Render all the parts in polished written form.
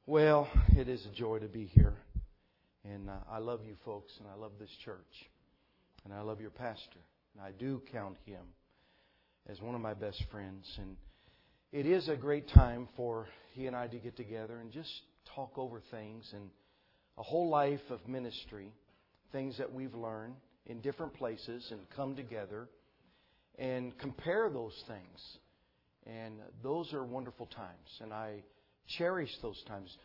Well, it is a joy to be here. And I love you folks, and I love this church. And I love your pastor. And I do count him as one of my best friends. And it is a great time for he and I to get together and just talk over things and a whole life of ministry, things that we've learned in different places and come together and compare those things. And those are wonderful times. And I cherish those times.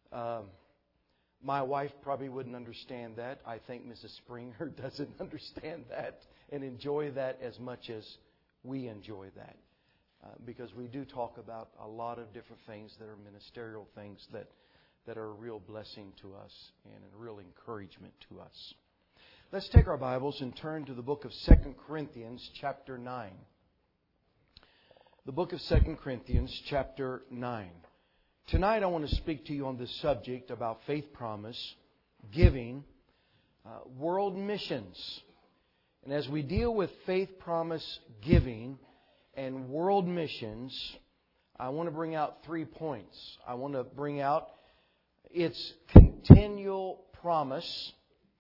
My wife probably wouldn't understand that. I think Mrs. Springer doesn't understand that and enjoy that as much as we enjoy that. Because we do talk about a lot of different things that are ministerial things that are a real blessing to us and a real encouragement to us. Let's take our Bibles and turn to the book of 2 Corinthians chapter 9. The book of 2 Corinthians chapter 9. Tonight I want to speak to you on this subject about faith promise, giving, world missions. And as we deal with faith promise, giving, and world missions, I want to bring out 3 points. I want to bring out its continual promise.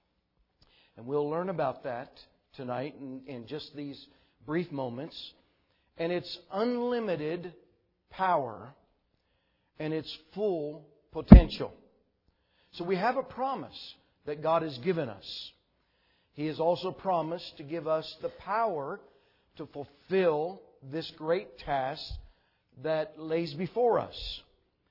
And we'll learn about that tonight in just these brief moments. And its unlimited power and its full potential. So we have a promise that God has given us. He has also promised to give us the power to fulfill this great task that lays before us.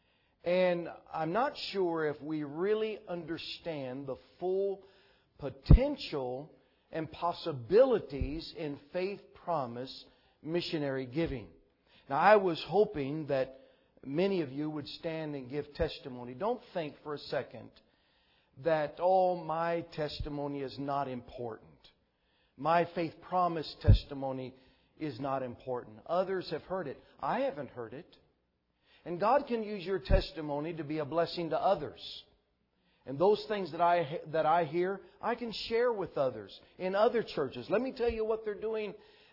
And I'm not sure if we really understand the full potential and possibilities in faith promise missionary giving. Now, I was hoping that many of you would stand and give testimony. Don't think for a second that, my testimony is not important. My faith promise testimony is not important. Others have heard it. I haven't heard it. And God can use your testimony to be a blessing to others. And those things that I hear, I can share with others in other churches. Let me tell you what they're doing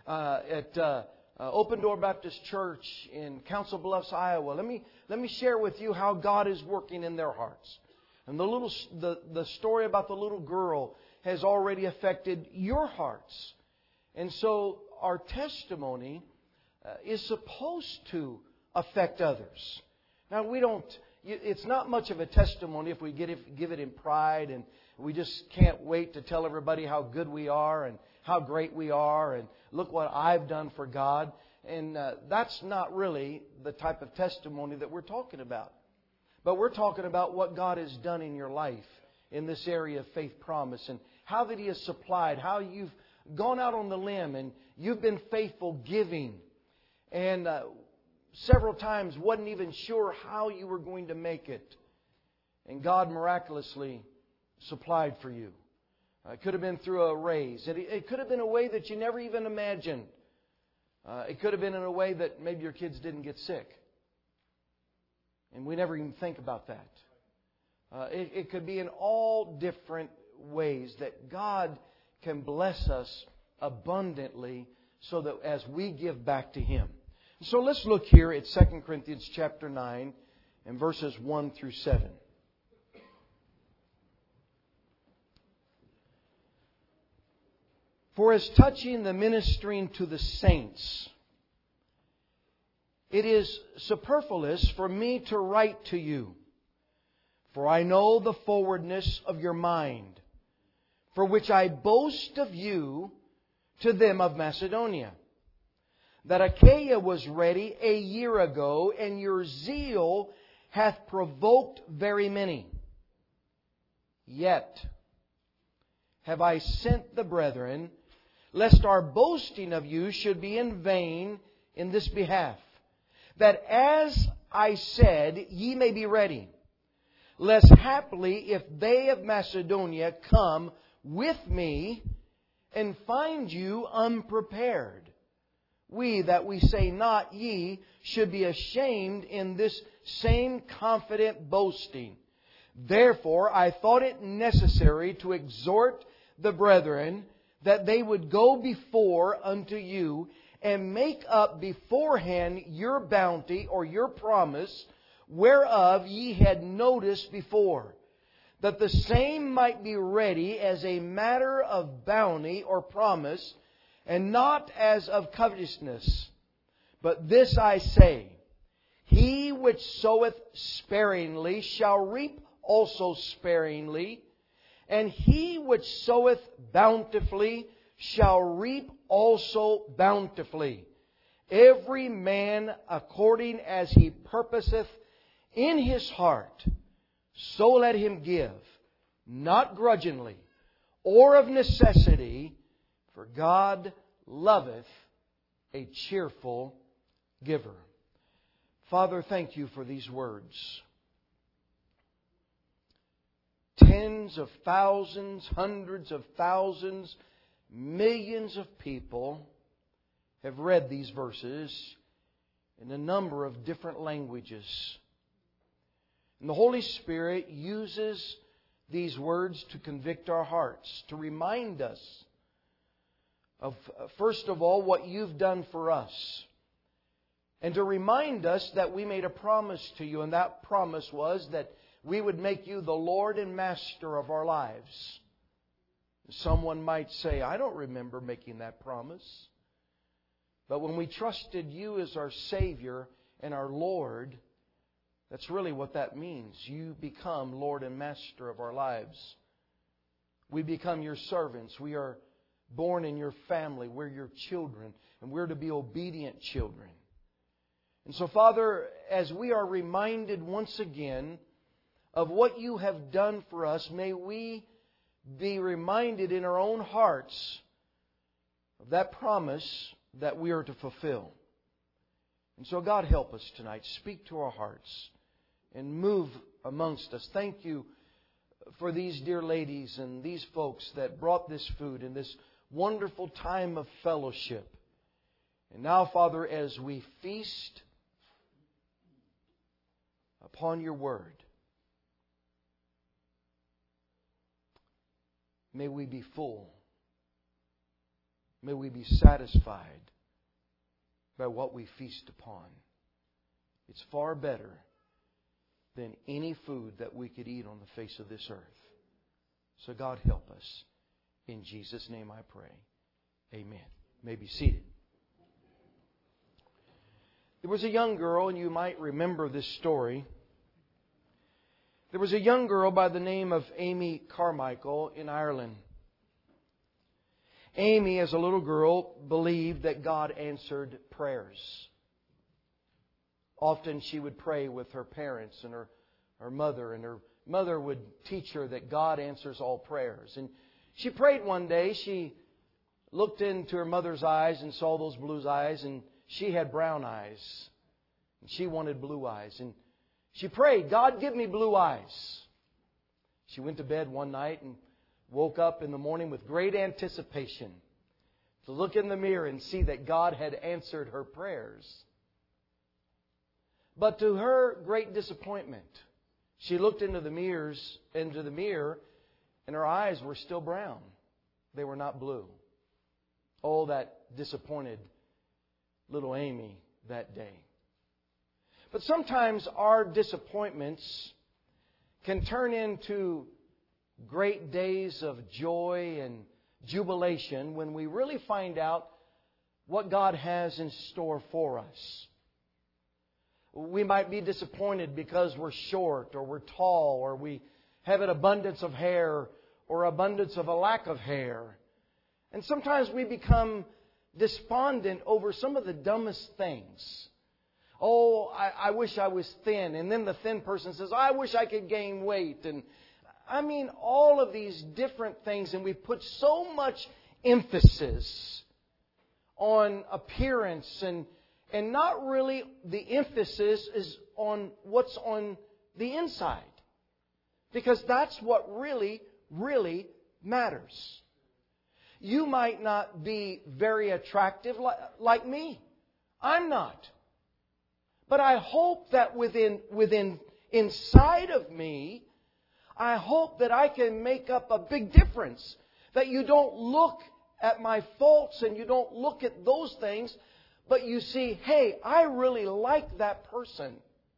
at Open Door Baptist Church in Council Bluffs, Iowa. Let me share with you how God is working in their hearts. And the story about the little girl has already affected your hearts. And so our testimony is supposed to affect others. Now it's not much of a testimony if we give it in pride and we just can't wait to tell everybody how good we are and how great we are and look what I've done for God. And that's not really the type of testimony that we're talking about. But we're talking about what God has done in your life in this area of faith promise and how that He has supplied, how you've gone out on the limb and you've been faithful giving. And several times wasn't even sure how you were going to make it. And God miraculously supplied for you. It could have been through a raise. It could have been a way that you never even imagined. It could have been in a way that maybe your kids didn't get sick. And we never even think about that. It could be in all different ways that God can bless us abundantly so that as we give back to Him. So let's look here at 2 Corinthians chapter 9 and verses 1 through 7. For as touching the ministering to the saints, it is superfluous for me to write to you, for I know the forwardness of your mind, for which I boast of you to them of Macedonia, that Achaia was ready a year ago, and your zeal hath provoked very many. Yet have I sent the brethren, lest our boasting of you should be in vain in this behalf, that as I said, ye may be ready, lest haply if they of Macedonia come with me and find you unprepared, we that we say not ye should be ashamed in this same confident boasting. Therefore I thought it necessary to exhort the brethren that they would go before unto you and make up beforehand your bounty or your promise, whereof ye had notice before, that the same might be ready as a matter of bounty or promise, and not as of covetousness. But this I say, he which soweth sparingly shall reap also sparingly, and he which soweth bountifully shall reap also bountifully. Every man according as he purposeth in his heart, so let him give, not grudgingly, or of necessity, for God loveth a cheerful giver. Father, thank You for these words. Tens of thousands, hundreds of thousands, millions of people have read these verses in a number of different languages. And the Holy Spirit uses these words to convict our hearts, to remind us of, first of all, what You've done for us. And to remind us that we made a promise to You, and that promise was that we would make You the Lord and Master of our lives. Someone might say, I don't remember making that promise. But when we trusted You as our Savior and our Lord, that's really what that means. You become Lord and Master of our lives. We become Your servants. We are born in Your family. We're Your children. And we're to be obedient children. And so, Father, as we are reminded once again of what You have done for us, may we be reminded in our own hearts of that promise that we are to fulfill. And so, God, help us tonight. Speak to our hearts and move amongst us. Thank You for these dear ladies and these folks that brought this food in this wonderful time of fellowship. And now, Father, as we feast upon Your Word, may we be full. May we be satisfied by what we feast upon. It's far better than any food that we could eat on the face of this earth. So God, help us. In Jesus' name I pray. Amen. You may be seated. There was a young girl, and you might remember this story. There was a young girl by the name of Amy Carmichael in Ireland. Amy, as a little girl, believed that God answered prayers. Often she would pray with her parents and her mother, and her mother would teach her that God answers all prayers. And she prayed one day. She looked into her mother's eyes and saw those blue eyes, and she had brown eyes. And she wanted blue eyes. And she prayed, God, give me blue eyes. She went to bed one night and woke up in the morning with great anticipation to look in the mirror and see that God had answered her prayers. But to her great disappointment, she looked into the mirror, and her eyes were still brown. They were not blue. Oh, that disappointed little Amy that day. But sometimes our disappointments can turn into great days of joy and jubilation when we really find out what God has in store for us. We might be disappointed because we're short, or we're tall, or we have an abundance of hair, or abundance of a lack of hair. And sometimes we become despondent over some of the dumbest things. Oh, I wish I was thin. And then the thin person says, I wish I could gain weight. And I mean, all of these different things. And we put so much emphasis on appearance, and not really the emphasis is on what's on the inside. Because that's what really, really matters. You might not be very attractive like me. I'm not. But I hope that inside of me, I hope that I can make up a big difference. That you don't look at my faults and you don't look at those things, but you see, hey, I really like that person.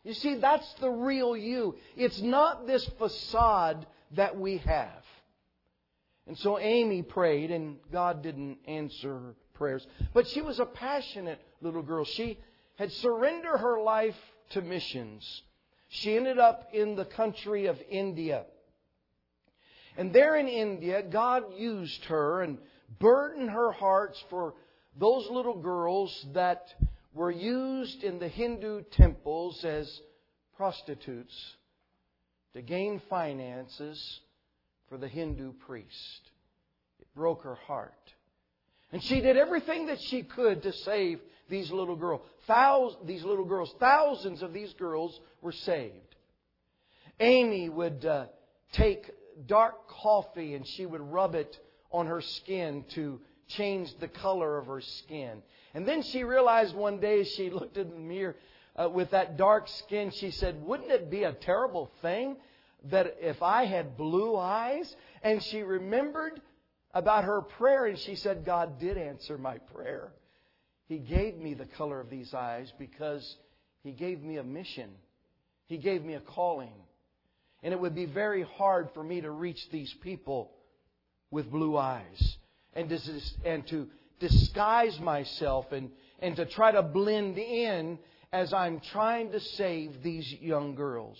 You see, that's the real you. It's not this facade that we have. And so Amy prayed, and God didn't answer her prayers. But she was a passionate little girl. She had surrendered her life to missions. She ended up in the country of India. And there in India, God used her and burdened her hearts for those little girls that were used in the Hindu temples as prostitutes to gain finances for the Hindu priest. It broke her heart. And she did everything that she could to save these little girls. Thousands of these girls were saved. Amy would take dark coffee and she would rub it on her skin to change the color of her skin. And then she realized one day as she looked in the mirror with that dark skin, she said, wouldn't it be a terrible thing that if I had blue eyes? And she remembered about her prayer and she said, God did answer my prayer. He gave me the color of these eyes because He gave me a mission. He gave me a calling. And it would be very hard for me to reach these people with blue eyes and to disguise myself and to try to blend in as I'm trying to save these young girls.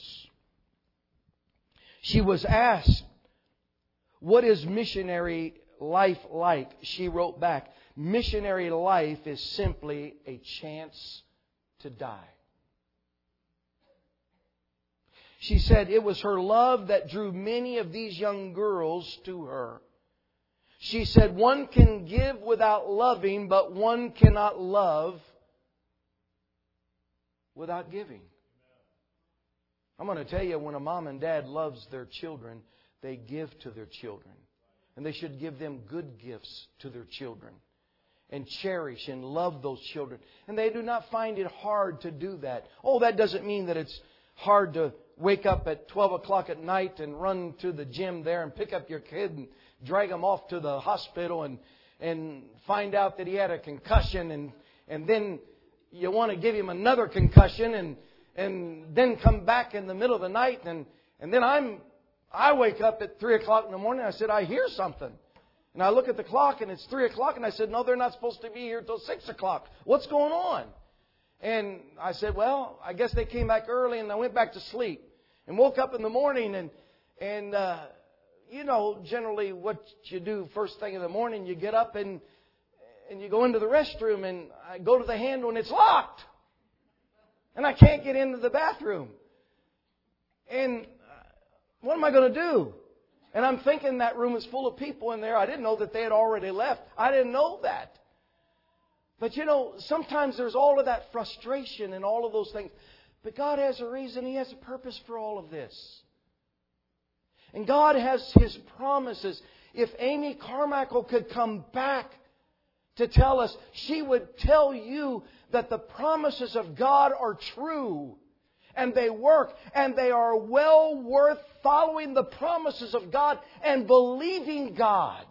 She was asked, what is missionary life like? She wrote back, missionary life is simply a chance to die. She said it was her love that drew many of these young girls to her. She said one can give without loving, but one cannot love without giving. I'm going to tell you, when a mom and dad loves their children, they give to their children. And they should give them good gifts to their children. And cherish and love those children. And they do not find it hard to do that. Oh, that doesn't mean that it's hard to wake up at 12 o'clock at night and run to the gym there and pick up your kid and drag him off to the hospital and find out that he had a concussion and then you want to give him another concussion and then come back in the middle of the night and then I wake up at 3 o'clock in the morning and I said, I hear something. And I look at the clock and it's 3 o'clock and I said, no, they're not supposed to be here till 6 o'clock. What's going on? And I said, well, I guess they came back early and I went back to sleep and woke up in the morning and you know, generally what you do first thing in the morning, you get up and you go into the restroom and I go to the handle and it's locked. And I can't get into the bathroom. And what am I going to do? And I'm thinking that room is full of people in there. I didn't know that they had already left. I didn't know that. But you know, sometimes there's all of that frustration and all of those things. But God has a reason. He has a purpose for all of this. And God has His promises. If Amy Carmichael could come back to tell us, she would tell you that the promises of God are true. And they work. And they are well worth following the promises of God and believing God.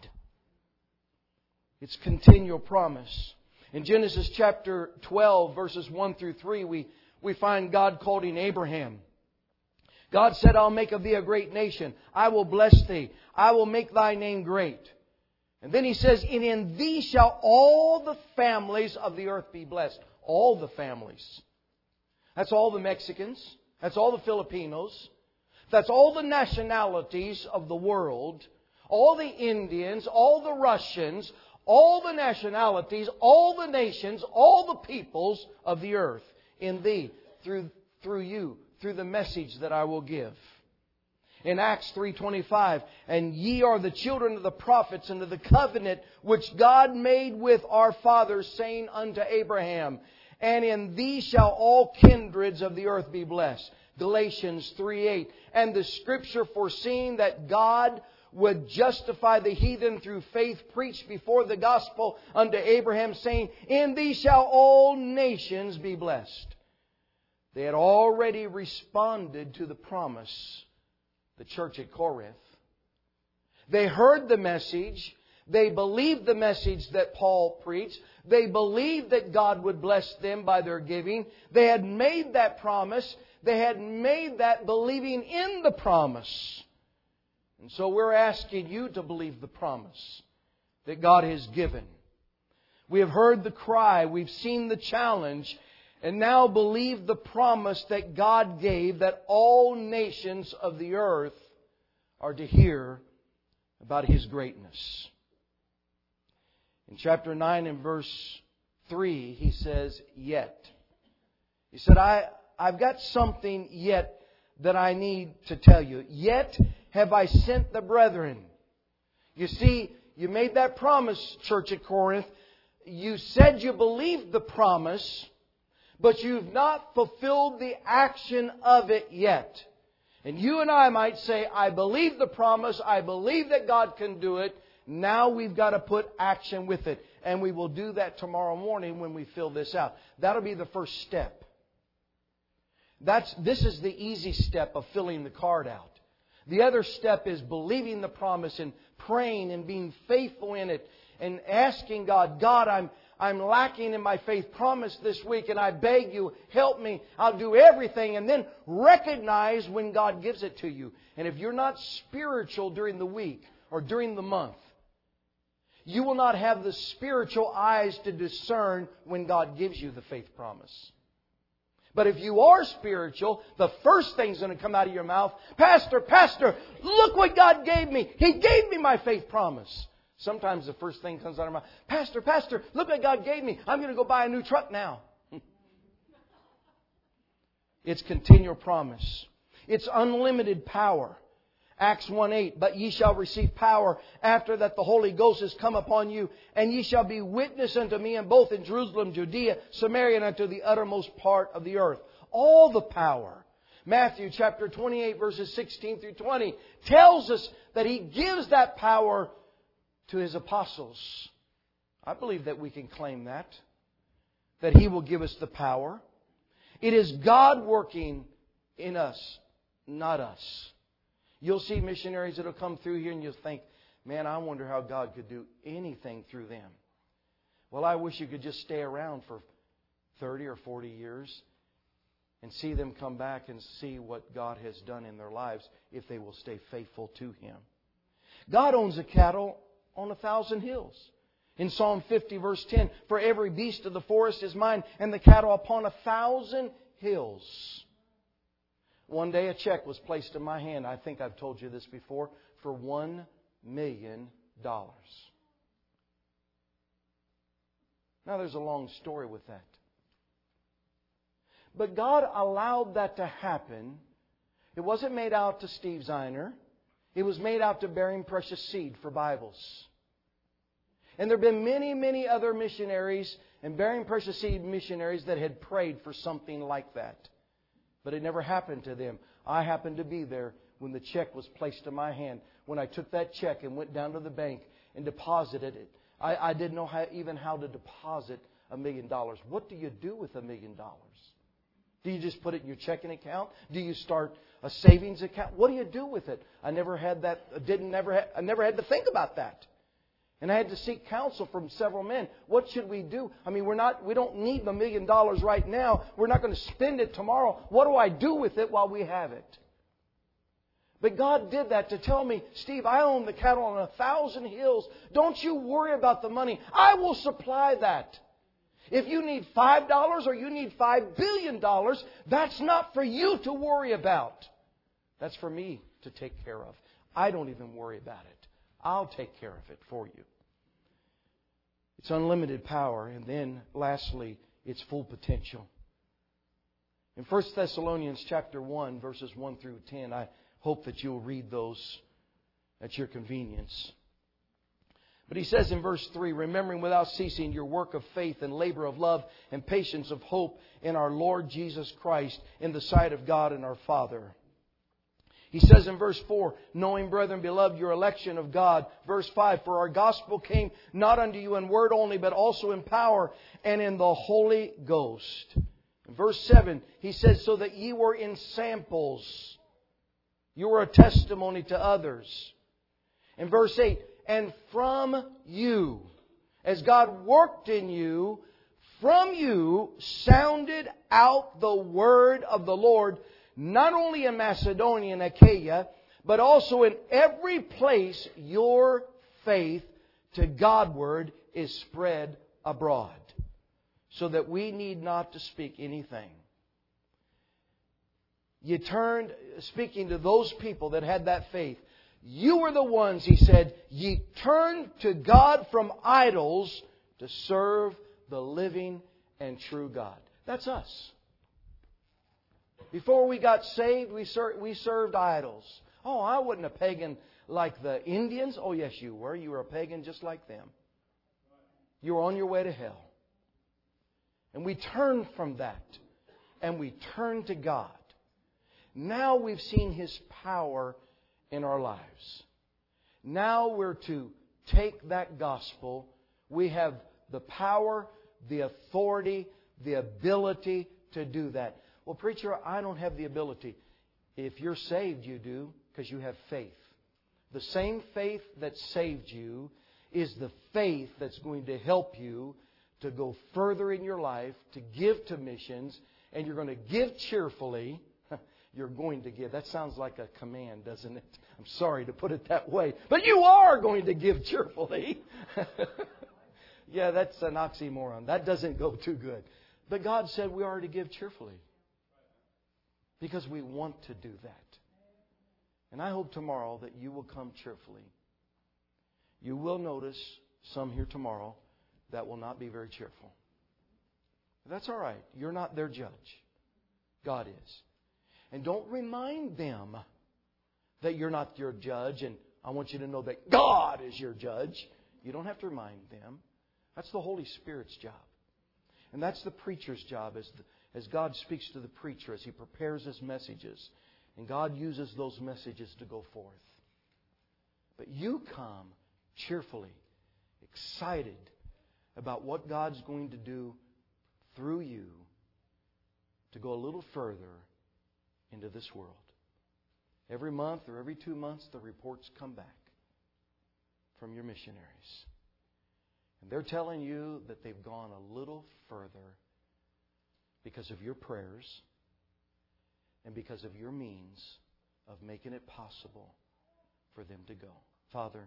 It's continual promise. In Genesis chapter 12, verses 1 through 3, we find God quoting Abraham. God said, I'll make of thee a great nation. I will bless thee. I will make thy name great. And then He says, and in thee shall all the families of the earth be blessed. All the families. That's all the Mexicans. That's all the Filipinos. That's all the nationalities of the world. All the Indians, all the Russians, all the nationalities, all the nations, all the peoples of the earth. In thee, through you, through the message that I will give. In Acts 3:25, and ye are the children of the prophets and of the covenant which God made with our fathers, saying unto Abraham, and in thee shall all kindreds of the earth be blessed. Galatians 3:8, and the scripture foreseeing that God would justify the heathen through faith preached before the gospel unto Abraham, saying, in thee shall all nations be blessed. They had already responded to the promise, the church at Corinth. They heard the message. They believed the message that Paul preached. They believed that God would bless them by their giving. They had made that promise. They had made that believing in the promise. And so we're asking you to believe the promise that God has given. We have heard the cry, we've seen the challenge, and now believe the promise that God gave that all nations of the earth are to hear about His greatness. In chapter 9 and verse 3, He says, yet. He said, I've got something yet that I need to tell you. Yet have I sent the brethren. You see, you made that promise, Church at Corinth. You said you believed the promise, but you've not fulfilled the action of it yet. And you and I might say, I believe the promise, I believe that God can do it. Now we've got to put action with it. And we will do that tomorrow morning when we fill this out. That'll be the first step. This is the easy step of filling the card out. The other step is believing the promise and praying and being faithful in it and asking God, God, I'm lacking in my faith promise this week and I beg you, help me. I'll do everything. And then recognize when God gives it to you. And if you're not spiritual during the week or during the month, you will not have the spiritual eyes to discern when God gives you the faith promise. But if you are spiritual, the first thing's going to come out of your mouth, Pastor, look what God gave me. He gave me my faith promise. Sometimes the first thing comes out of my mouth, Pastor, look what God gave me. I'm going to go buy a new truck now. It's continual promise. It's unlimited power. Acts 1:8, but ye shall receive power after that the Holy Ghost is come upon you, and ye shall be witness unto me in both in Jerusalem, Judea, Samaria, and unto the uttermost part of the earth. All the power. Matthew chapter 28 verses 16 through 20 tells us that He gives that power to His apostles. I believe that we can claim that He will give us the power. It is God working in us, not us. You'll see missionaries that will come through here and you'll think, man, I wonder how God could do anything through them. Well, I wish you could just stay around for 30 or 40 years and see them come back and see what God has done in their lives if they will stay faithful to Him. God owns the cattle on 1,000 hills. In Psalm 50 verse 10, for every beast of the forest is mine, and the cattle upon 1,000 hills. One day a check was placed in my hand, I think I've told you this before, for $1 million. Now there's a long story with that. But God allowed that to happen. It wasn't made out to Steve Zeiner. It was made out to Bearing Precious Seed for Bibles. And there have been many, many other missionaries and Bearing Precious Seed missionaries that had prayed for something like that. But it never happened to them. I happened to be there when the check was placed in my hand. When I took that check and went down to the bank and deposited it. I didn't know even how to deposit $1 million. What do you do with $1 million? Do you just put it in your checking account? Do you start a savings account? What do you do with it? I never had that. I never had to think about that. And I had to seek counsel from several men. What should we do? I mean, we don't need $1 million right now. We're not going to spend it tomorrow. What do I do with it while we have it? But God did that to tell me, Steve, I own the cattle on 1,000 hills. Don't you worry about the money. I will supply that. If you need $5 or you need $5 billion, that's not for you to worry about. That's for me to take care of. I don't even worry about it. I'll take care of it for you. It's unlimited power. And then, lastly, it's full potential. In 1 Thessalonians chapter 1, verses 1 through 10, I hope that you'll read those at your convenience. But he says in verse 3, remembering without ceasing your work of faith and labor of love and patience of hope in our Lord Jesus Christ in the sight of God and our Father. He says in verse 4, knowing, brethren, beloved, your election of God. Verse 5, for our gospel came not unto you in word only, but also in power and in the Holy Ghost. In verse 7, he says, so that ye were in samples. You were a testimony to others. In verse 8, and from you, as God worked in you, from you sounded out the word of the Lord, not only in Macedonia and Achaia, but also in every place your faith to Godward is spread abroad, so that we need not to speak anything. You turned, speaking to those people that had that faith, you were the ones, He said, ye turned to God from idols to serve the living and true God. That's us. Before we got saved, we served idols. Oh, I wasn't a pagan like the Indians. Oh, yes, you were. You were a pagan just like them. You were on your way to hell. And we turned from that. And we turned to God. Now we've seen His power in our lives. Now we're to take that gospel. We have the power, the authority, the ability to do that. Well, preacher, I don't have the ability. If you're saved, you do, because you have faith. The same faith that saved you is the faith that's going to help you to go further in your life, to give to missions, and you're going to give cheerfully. You're going to give. That sounds like a command, doesn't it? I'm sorry to put it that way. But you are going to give cheerfully. Yeah, that's an oxymoron. That doesn't go too good. But God said we are to give cheerfully. Because we want to do that. And I hope tomorrow that you will come cheerfully. You will notice some here tomorrow that will not be very cheerful. That's all right. You're not their judge. God is. And don't remind them that you're not your judge, and I want you to know that God is your judge. You don't have to remind them. That's the Holy Spirit's job. And that's the preacher's job as God speaks to the preacher, as he prepares his messages. And God uses those messages to go forth. But you come cheerfully, excited about what God's going to do through you to go a little further into this world. Every month or every 2 months, the reports come back from your missionaries. And they're telling you that they've gone a little further because of your prayers and because of your means of making it possible for them to go. Father,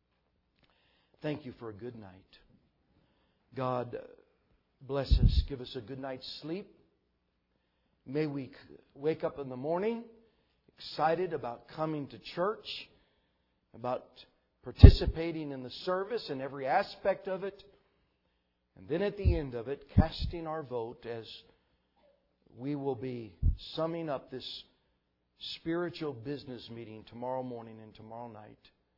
thank you for a good night. God, bless us. Give us a good night's sleep. May we wake up in the morning excited about coming to church, about participating in the service and every aspect of it. And then at the end of it, casting our vote as we will be summing up this spiritual business meeting tomorrow morning and tomorrow night.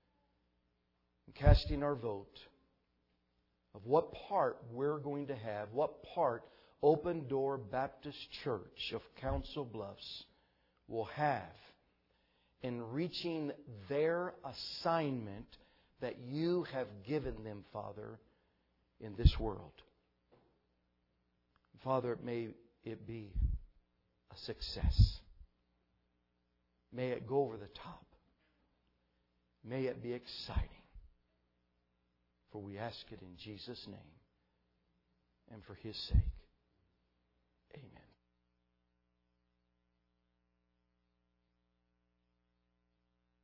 And casting our vote of what part we're going to have, what part Open Door Baptist Church of Council Bluffs will have in reaching their assignment that you have given them, Father, in this world. Father, may it be a success. May it go over the top. May it be exciting. For we ask it in Jesus' name and for His sake. Amen.